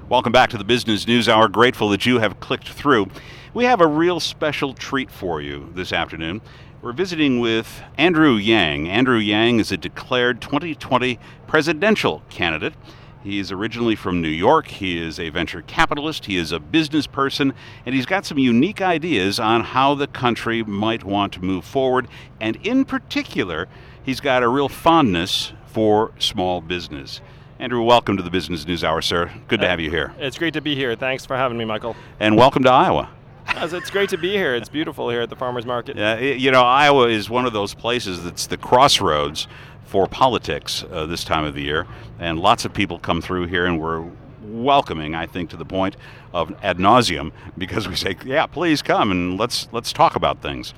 Welcome back to the Business News Hour. Grateful that you have clicked through. We have a real special treat for you this afternoon. We're visiting with Andrew Yang. Andrew Yang is a declared 2020 presidential candidate. He is originally from New York. He is a venture capitalist. He is a business person, and he's got some unique ideas on how the country might want to move forward. And in particular, he's got a real fondness for small business. Andrew, welcome to the Business News Hour, sir. Good to have you here. It's great to be here. Thanks for having me, Michael. And welcome to Iowa. It's great to be here. It's beautiful here at the farmers market. Iowa is one of those places that's the crossroads for politics this time of the year, and lots of people come through here, and we're welcoming, I think, to the point of ad nauseum, because we say, yeah, please come and let's talk about things.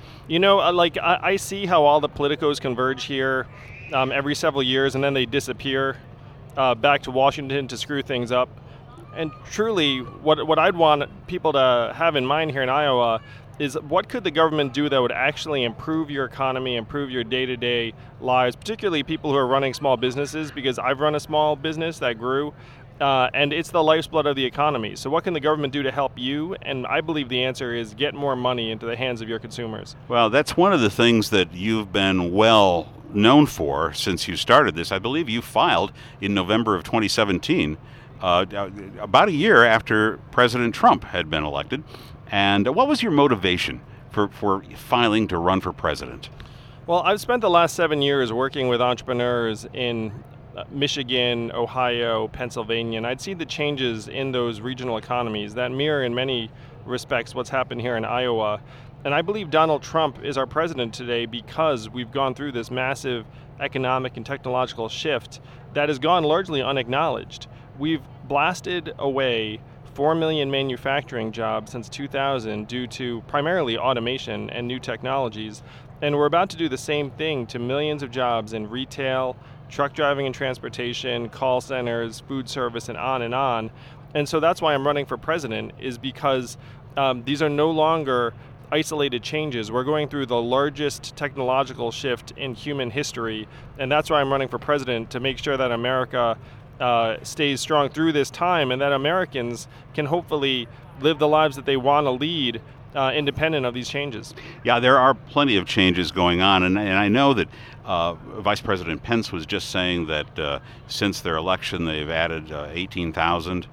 I see how all the politicos converge here every several years, and then they disappear back to Washington to screw things up. And truly, what I'd want people to have in mind here in Iowa is what could the government do that would actually improve your economy, improve your day-to-day lives, particularly people who are running small businesses, because I've run a small business that grew, and it's the lifeblood of the economy. So what can the government do to help you? And I believe the answer is get more money into the hands of your consumers. Well, that's one of the things that you've been well known for since you started this. I believe you filed in November of 2017, about a year after President Trump had been elected. And what was your motivation for filing to run for president? Well, I've spent the last 7 years working with entrepreneurs in Michigan, Ohio, Pennsylvania, and I'd seen the changes in those regional economies that mirror in many respects what's happened here in Iowa. And I believe Donald Trump is our president today because we've gone through this massive economic and technological shift that has gone largely unacknowledged. We've blasted away 4 million manufacturing jobs since 2000 due to primarily automation and new technologies. And we're about to do the same thing to millions of jobs in retail, truck driving and transportation, call centers, food service, and on and on. And so that's why I'm running for president, is because these are no longer isolated changes. We're going through the largest technological shift in human history. And that's why I'm running for president, to make sure that America stays strong through this time, and that Americans can hopefully live the lives that they want to lead independent of these changes. Yeah, there are plenty of changes going on, and I know that Vice President Pence was just saying that since their election they've added 18,000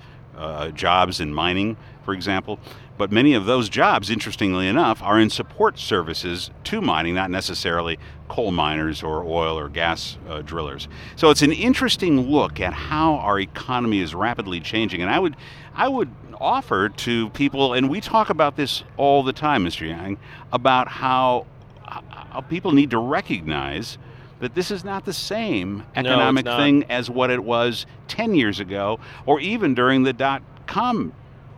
jobs in mining, for example. But many of those jobs, interestingly enough, are in support services to mining, not necessarily coal miners or oil or gas drillers. So it's an interesting look at how our economy is rapidly changing. And I would offer to people, and we talk about this all the time, Mr. Yang, about how people need to recognize that this is not the same economic thing as what it was 10 years ago, or even during the dot-com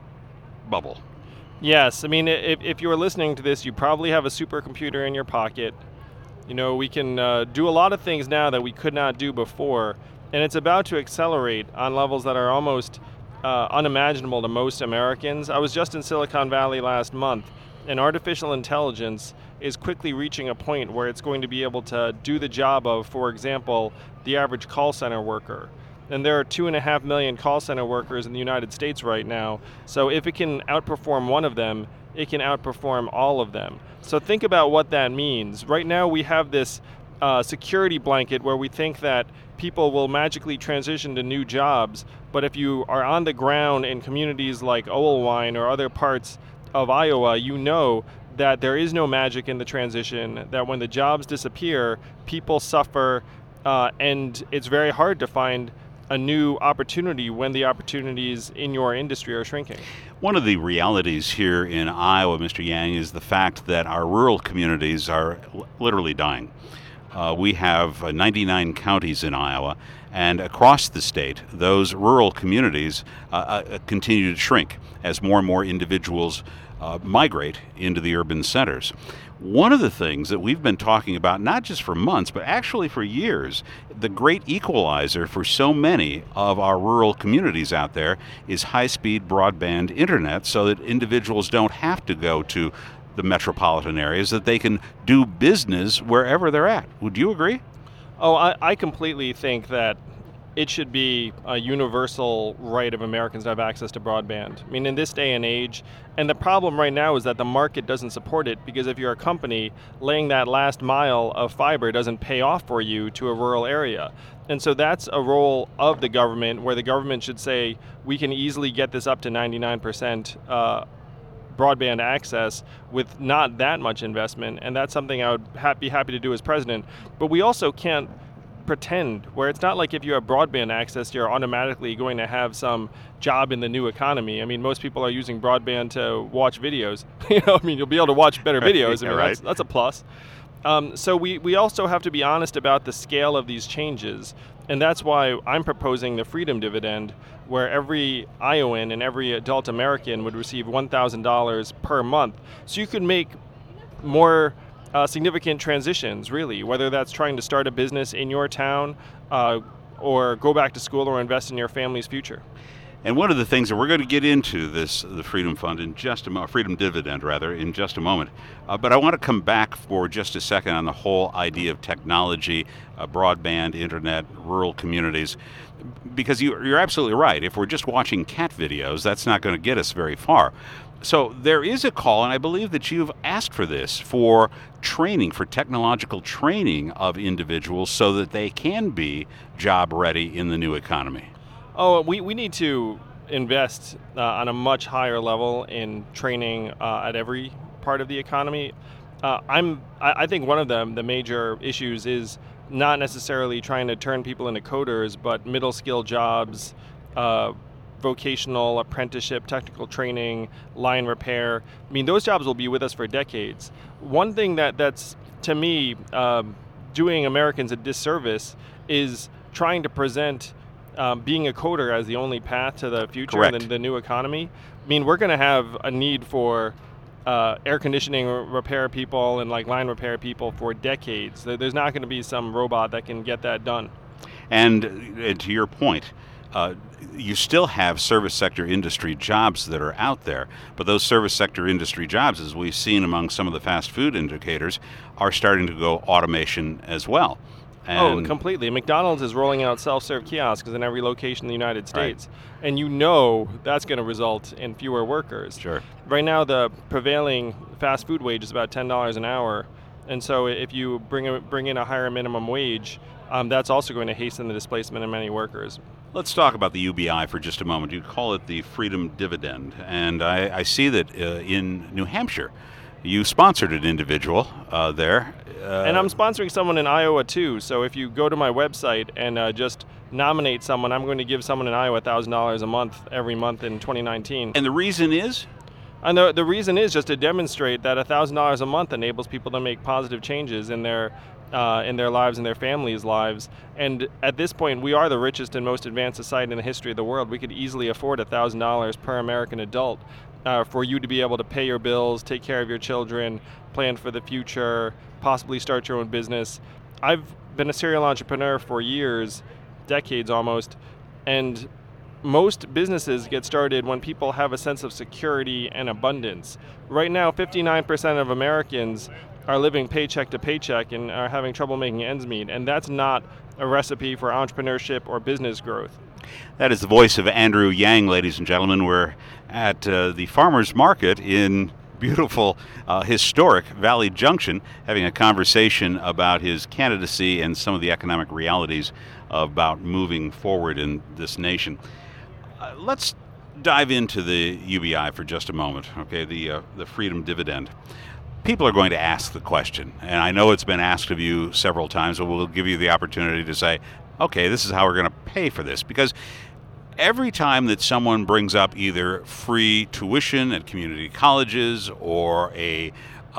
bubble. Yes, I mean, if you were listening to this, you probably have a supercomputer in your pocket. You know, we can do a lot of things now that we could not do before, and it's about to accelerate on levels that are almost unimaginable to most Americans. I was just in Silicon Valley last month, and artificial intelligence is quickly reaching a point where it's going to be able to do the job of, for example, the average call center worker. And there are 2.5 million call center workers in the United States right now. So if it can outperform one of them, it can outperform all of them. So think about what that means. Right now we have this security blanket where we think that people will magically transition to new jobs. But if you are on the ground in communities like Owlwine or other parts of Iowa, you know that there is no magic in the transition, that when the jobs disappear, people suffer, and it's very hard to find a new opportunity when the opportunities in your industry are shrinking. One of the realities here in Iowa, Mr. Yang, is the fact that our rural communities are literally dying. We have 99 counties in Iowa, and across the state, those rural communities continue to shrink as more and more individuals migrate into the urban centers. One of the things that we've been talking about, not just for months, but actually for years, the great equalizer for so many of our rural communities out there is high-speed broadband internet, so that individuals don't have to go to the metropolitan areas, that they can do business wherever they're at. Would you agree? Oh, I completely think that it should be a universal right of Americans to have access to broadband. I mean, in this day and age, and the problem right now is that the market doesn't support it, because if you're a company, laying that last mile of fiber doesn't pay off for you to a rural area. And so that's a role of the government, where the government should say, we can easily get this up to 99% broadband access with not that much investment, and that's something I would be happy to do as president. But we also can't pretend, where it's not like if you have broadband access, you're automatically going to have some job in the new economy. I mean, most people are using broadband to watch videos. I mean, you'll be able to watch better videos. I mean, right. that's a plus. So we also have to be honest about the scale of these changes, and that's why I'm proposing the Freedom Dividend, where every Iowan and every adult American would receive $1,000 per month. So you could make more significant transitions, really, whether that's trying to start a business in your town or go back to school or invest in your family's future. And one of the things that we're going to get into the Freedom Fund in just a moment, Freedom Dividend rather, in just a moment. But I want to come back for just a second on the whole idea of technology, broadband, internet, rural communities, because you're absolutely right. If we're just watching cat videos, that's not going to get us very far. So there is a call, and I believe that you've asked for this, for training, for technological training of individuals so that they can be job ready in the new economy. Oh, we need to invest on a much higher level in training at every part of the economy. I think one of the major issues is not necessarily trying to turn people into coders, but middle skill jobs, vocational apprenticeship, technical training, line repair. I mean, those jobs will be with us for decades. One thing that's, to me, doing Americans a disservice is trying to present being a coder as the only path to the future and the new economy. I mean, we're going to have a need for air conditioning repair people and like line repair people for decades. There's not going to be some robot that can get that done. And to your point, you still have service sector industry jobs that are out there, but those service sector industry jobs, as we've seen among some of the fast food indicators, are starting to go automation as well. And completely. McDonald's is rolling out self-serve kiosks in every location in the United States. Right. And that's going to result in fewer workers. Sure. Right now, the prevailing fast food wage is about $10 an hour. And so if you bring in a higher minimum wage, that's also going to hasten the displacement of many workers. Let's talk about the UBI for just a moment. You call it the Freedom Dividend. And I see that in New Hampshire, you sponsored an individual there. And I'm sponsoring someone in Iowa, too. So if you go to my website and just nominate someone, I'm going to give someone in Iowa $1,000 a month every month in 2019. And the reason is? And the reason is just to demonstrate that $1,000 a month enables people to make positive changes in their lives and their families' lives. And at this point, we are the richest and most advanced society in the history of the world. We could easily afford $1,000 per American adult for you to be able to pay your bills, take care of your children, plan for the future, possibly start your own business. I've been a serial entrepreneur for years, decades almost, and most businesses get started when people have a sense of security and abundance. Right now, 59% of Americans are living paycheck to paycheck and are having trouble making ends meet, and that's not a recipe for entrepreneurship or business growth. That is the voice of Andrew Yang, ladies and gentlemen. We're at the farmers market in beautiful, historic Valley Junction, having a conversation about his candidacy and some of the economic realities about moving forward in this nation. Let's dive into the UBI for just a moment, okay, the Freedom Dividend. People are going to ask the question, and I know it's been asked of you several times, but we'll give you the opportunity to say, okay, this is how we're going to pay for this, because every time that someone brings up either free tuition at community colleges or a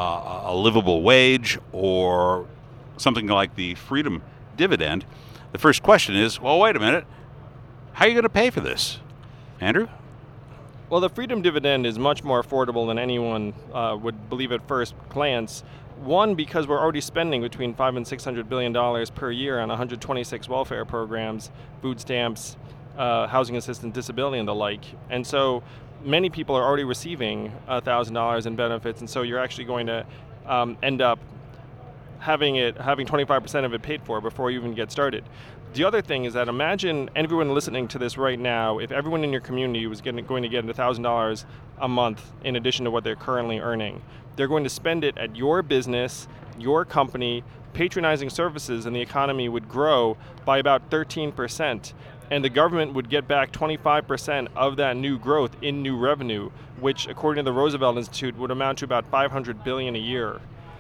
livable wage or something like the Freedom Dividend, the first question is, well, wait a minute, how are you going to pay for this? Andrew? Well, the Freedom Dividend is much more affordable than anyone would believe at first glance. One, because we're already spending between $500 and $600 billion per year on 126 welfare programs, food stamps, housing assistance, disability, and the like. And so many people are already receiving $1,000 in benefits, and so you're actually going to end up having 25% of it paid for before you even get started. The other thing is that imagine everyone listening to this right now, if everyone in your community was going to get $1,000 a month in addition to what they're currently earning. They're going to spend it at your business, your company, patronizing services, and the economy would grow by about 13%. And the government would get back 25% of that new growth in new revenue, which, according to the Roosevelt Institute, would amount to about $500 billion a year.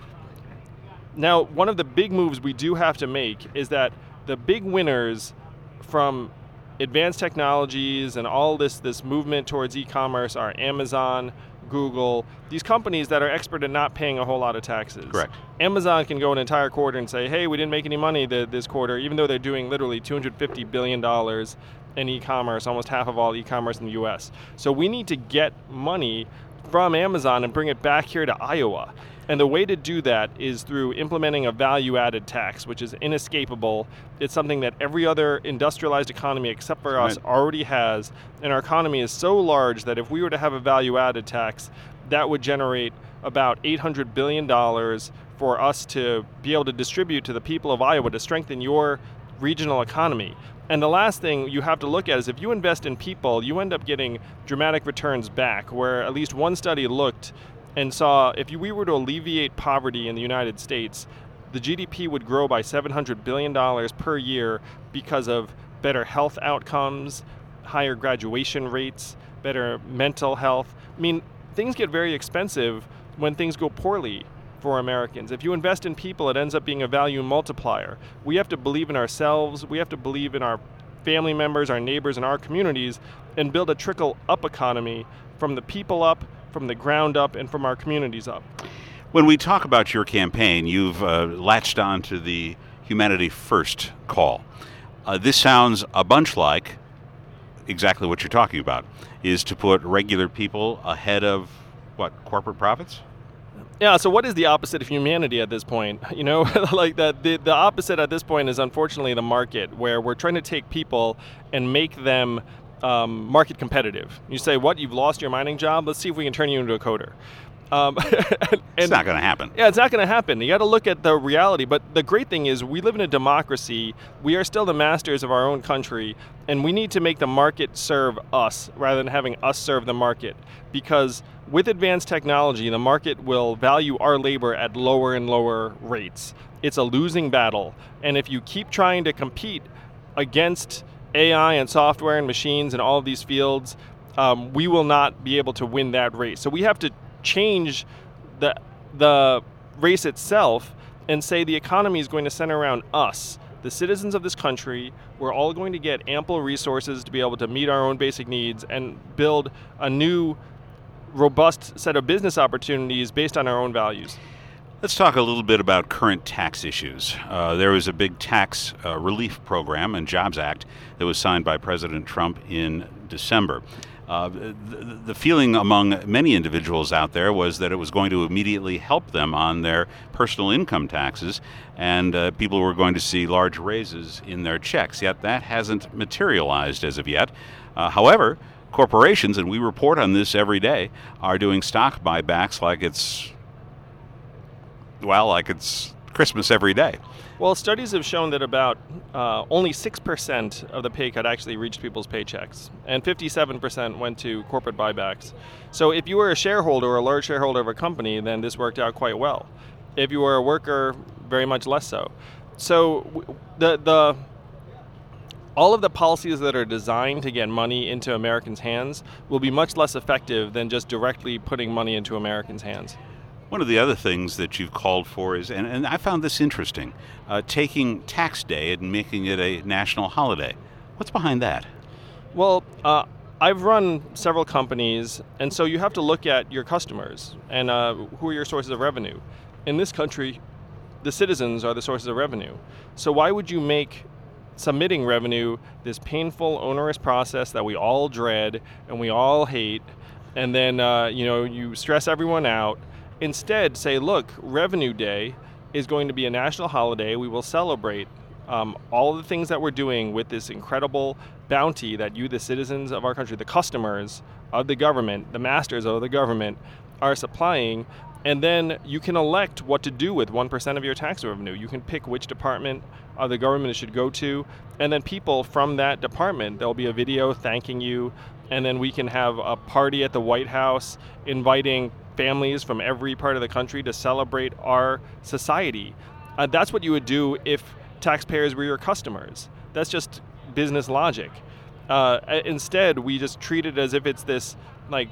Now, one of the big moves we do have to make is that the big winners from advanced technologies and all this movement towards e-commerce are Amazon, Google, these companies that are expert at not paying a whole lot of taxes. Correct. Amazon can go an entire quarter and say, hey, we didn't make any money this quarter, even though they're doing literally $250 billion in e-commerce, almost half of all e-commerce in the US. So we need to get money from Amazon and bring it back here to Iowa. And the way to do that is through implementing a value-added tax, which is inescapable. It's something that every other industrialized economy except for us already has. And our economy is so large that if we were to have a value-added tax, that would generate about $800 billion for us to be able to distribute to the people of Iowa to strengthen your regional economy. And the last thing you have to look at is if you invest in people, you end up getting dramatic returns back, where at least one study looked and saw if we were to alleviate poverty in the United States, the GDP would grow by $700 billion per year because of better health outcomes, higher graduation rates, better mental health. I mean, things get very expensive when things go poorly for Americans. If you invest in people, it ends up being a value multiplier. We have to believe in ourselves. We have to believe in our family members, our neighbors, and our communities, and build a trickle-up economy from the people up, from the ground up, and from our communities up. When we talk about your campaign, you've latched on to the Humanity First call. This sounds a bunch like exactly what you're talking about, is to put regular people ahead of, corporate profits? Yeah, so what is the opposite of humanity at this point? You know, like the opposite at this point is unfortunately the market, where we're trying to take people and make them market competitive. You say, what, you've lost your mining job? Let's see if we can turn you into a coder. It's not going to happen. Yeah, it's not going to happen. You got to look at the reality. But the great thing is we live in a democracy. We are still the masters of our own country, and we need to make the market serve us rather than having us serve the market. Because with advanced technology, the market will value our labor at lower and lower rates. It's a losing battle. And if you keep trying to compete against AI and software and machines and all of these fields, we will not be able to win that race. So we have to change the race itself and say the economy is going to center around us, the citizens of this country. We're all going to get ample resources to be able to meet our own basic needs and build a new, robust set of business opportunities based on our own values. Let's talk a little bit about current tax issues. There was a big tax relief program and Jobs Act that was signed by President Trump in December. The feeling among many individuals out there was that it was going to immediately help them on their personal income taxes, and people were going to see large raises in their checks. Yet that hasn't materialized as of yet. However, corporations, and we report on this every day, are doing stock buybacks like it's Christmas every day. Well, studies have shown that about only 6% of the pay cut actually reached people's paychecks, and 57% went to corporate buybacks. So if you were a shareholder or a large shareholder of a company, then this worked out quite well. If you were a worker, very much less so. So all of the policies that are designed to get money into Americans' hands will be much less effective than just directly putting money into Americans' hands. One of the other things that you've called for is, and I found this interesting, taking tax day and making it a national holiday. What's behind that? Well, I've run several companies, and so you have to look at your customers and who are your sources of revenue. In this country, the citizens are the sources of revenue. So why would you make submitting revenue this painful, onerous process that we all dread and we all hate, and then you stress everyone out? Instead, say, look, Revenue Day is going to be a national holiday. We will celebrate all the things that we're doing with this incredible bounty that you, the citizens of our country, the customers of the government, the masters of the government, are supplying. And then you can elect what to do with 1% of your tax revenue. You can pick which department of the government it should go to, and then people from that department, there'll be a video thanking you, and then we can have a party at the White House inviting families from every part of the country to celebrate our society. That's what you would do if taxpayers were your customers. That's just business logic. Instead, we just treat it as if it's this like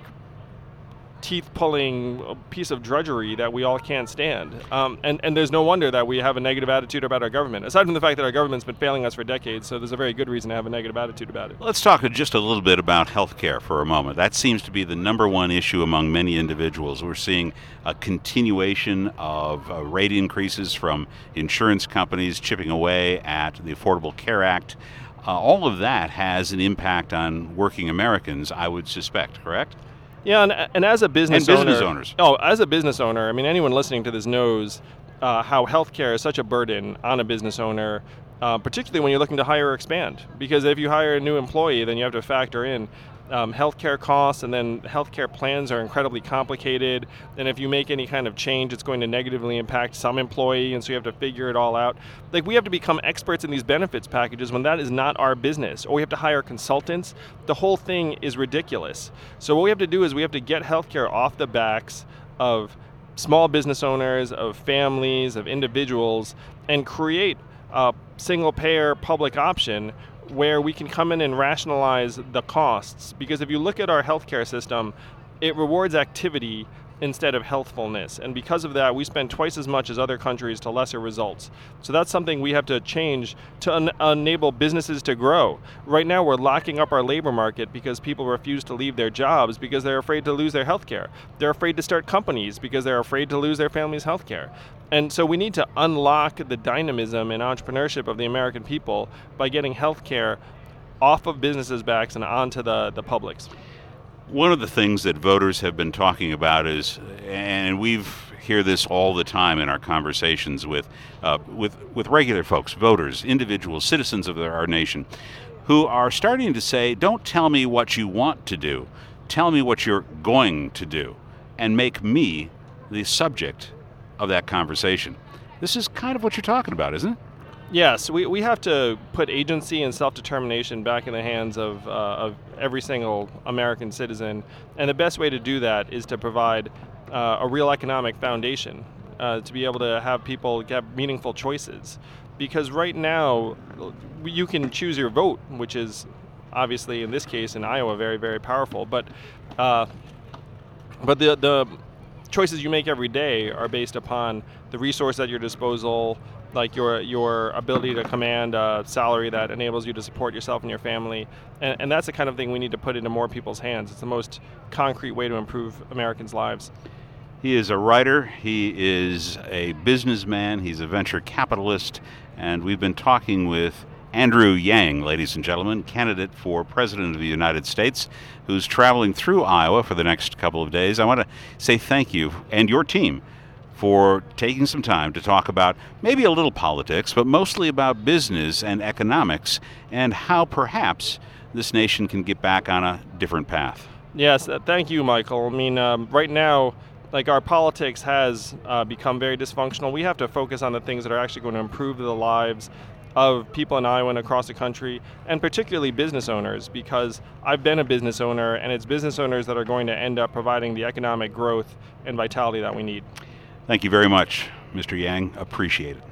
teeth-pulling piece of drudgery that we all can't stand. And there's no wonder that we have a negative attitude about our government, aside from the fact that our government's been failing us for decades, so there's a very good reason to have a negative attitude about it. Let's talk just a little bit about health care for a moment. That seems to be the number one issue among many individuals. We're seeing a continuation of rate increases from insurance companies chipping away at the Affordable Care Act. All of that has an impact on working Americans, I would suspect, correct? Yeah, and as a business owners. Oh, as a business owner, I mean, anyone listening to this knows how healthcare is such a burden on a business owner, particularly when you're looking to hire or expand. Because if you hire a new employee, then you have to factor in healthcare costs, and then healthcare plans are incredibly complicated. And if you make any kind of change, it's going to negatively impact some employee, and so you have to figure it all out. Like, we have to become experts in these benefits packages when that is not our business, or we have to hire consultants. The whole thing is ridiculous. So what we have to do is we have to get healthcare off the backs of small business owners, of families, of individuals, and create a single-payer public option where we can come in and rationalize the costs. Because if you look at our healthcare system, it rewards activity instead of healthfulness. And because of that, we spend twice as much as other countries to lesser results. So that's something we have to change to enable businesses to grow. Right now, we're locking up our labor market because people refuse to leave their jobs because they're afraid to lose their healthcare. They're afraid to start companies because they're afraid to lose their family's healthcare. And so we need to unlock the dynamism and entrepreneurship of the American people by getting healthcare off of businesses' backs and onto the public's. One of the things that voters have been talking about is, and we hear this all the time in our conversations with regular folks, voters, individuals, citizens of our nation, who are starting to say, don't tell me what you want to do, tell me what you're going to do, and make me the subject of that conversation. This is kind of what you're talking about, isn't it? Yes, we have to put agency and self-determination back in the hands of every single American citizen, and the best way to do that is to provide a real economic foundation to be able to have people get meaningful choices. Because right now, you can choose your vote, which is obviously in this case in Iowa very, very powerful, but the choices you make every day are based upon the resource at your disposal, like your ability to command a salary that enables you to support yourself and your family. And that's the kind of thing we need to put into more people's hands. It's the most concrete way to improve Americans' lives. He is a writer, he is a businessman, he's a venture capitalist, and we've been talking with Andrew Yang, ladies and gentlemen, candidate for President of the United States, who's traveling through Iowa for the next couple of days. I want to say thank you and your team for taking some time to talk about maybe a little politics, but mostly about business and economics and how perhaps this nation can get back on a different path. Yes, thank you, Michael. I mean, right now, like, our politics has become very dysfunctional. We have to focus on the things that are actually going to improve the lives of people in Iowa and across the country, and particularly business owners, because I've been a business owner, and it's business owners that are going to end up providing the economic growth and vitality that we need. Thank you very much, Mr. Yang. Appreciate it.